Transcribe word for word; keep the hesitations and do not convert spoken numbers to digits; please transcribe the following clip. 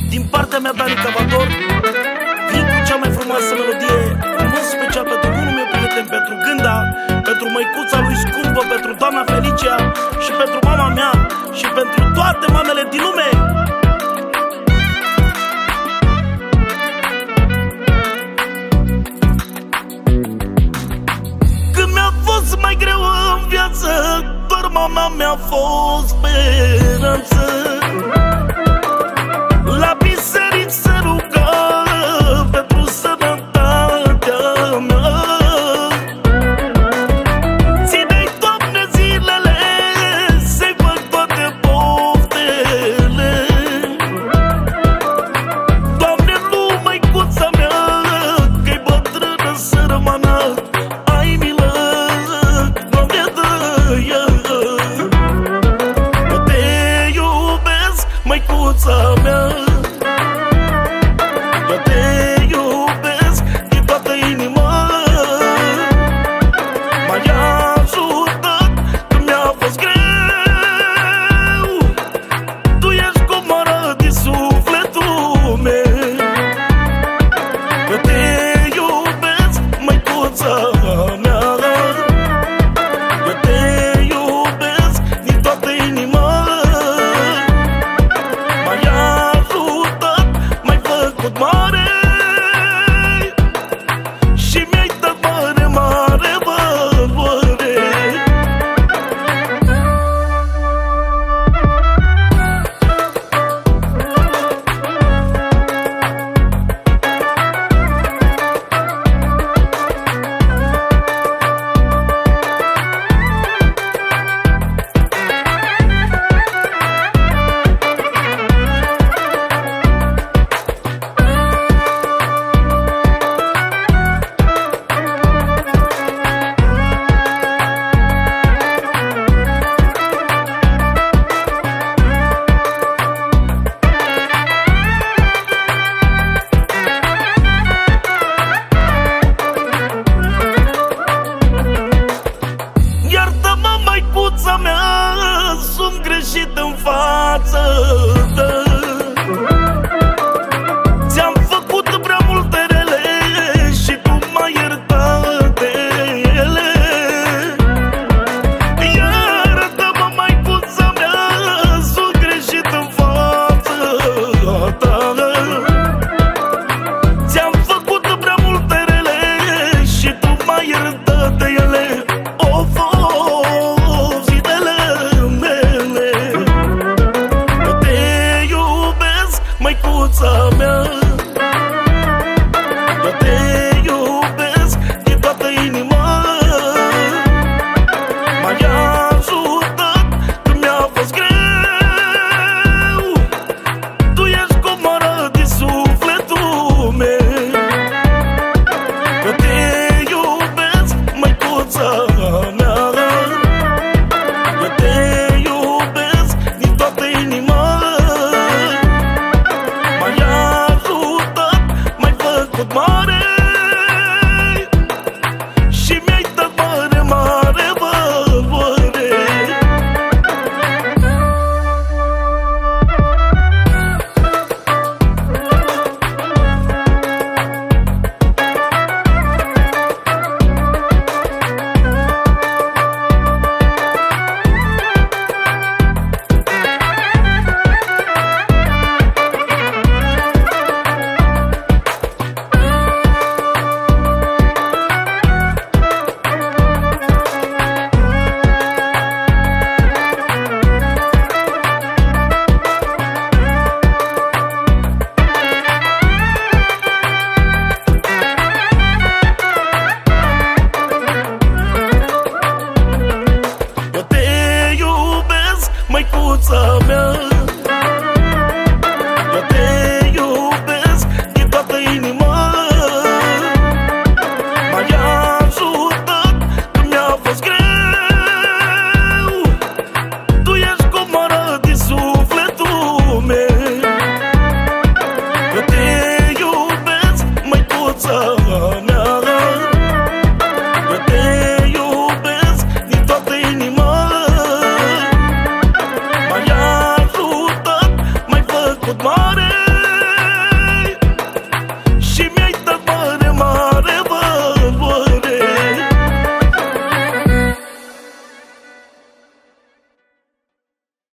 Din partea mea, Dani Cavator, vin cu cea mai frumoasă melodie, în mod special pentru bunul meu prieten, pentru Gânda, pentru măicuța lui scumpă, pentru doamna Felicia și pentru mama mea și pentru toate mamele din lume. Când mi-a fost mai greu în viață, doar mama mea a fost speranță. La biserici se ruga pentru sănătatea mea. Ține-i, Doamne, zilele, să-i fac toate poftele. Doamne, nu, măicuța mea, că-i bătrână sărmana, ai milă, Doamne, dă-i-a. Te iubesc, măicuța mea.